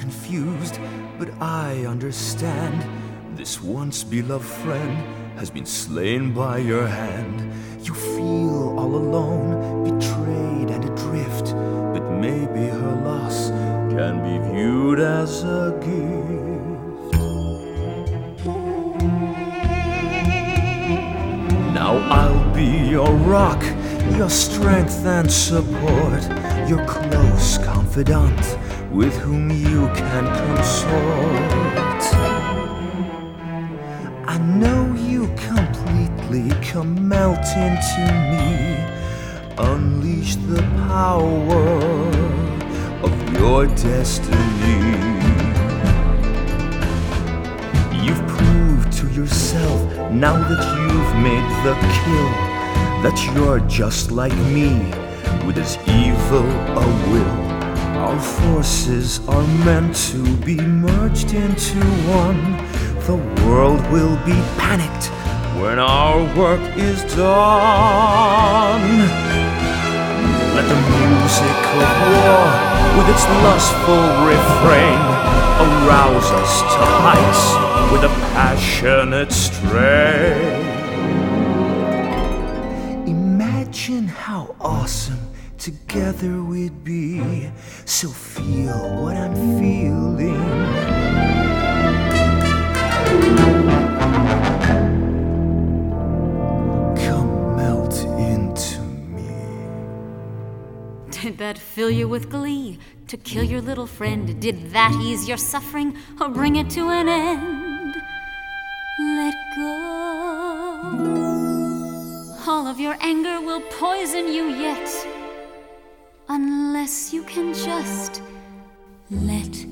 confused, but I understand. This once beloved friend has been slain by your hand. You feel all alone, betrayed and adrift, but maybe her loss can be viewed as a gift. Now I'll be your rock, your strength and support, your close confidant with whom you can consort. I know you completely come melt into me. Unleash the power of your destiny. You've proved to yourself, now that you've made the kill, that you're just like me, with as evil a will. Our forces are meant to be merged into one. The world will be panicked when our work is done. Let the music of war, with its lustful refrain, arouse us to heights with a passionate strain. Imagine how awesome together we'd be. So feel what I'm feeling. Come melt into me. Did that fill you with glee? To kill your little friend, did that ease your suffering or bring it to an end? Let go. All of your anger will poison you yet, unless you can just let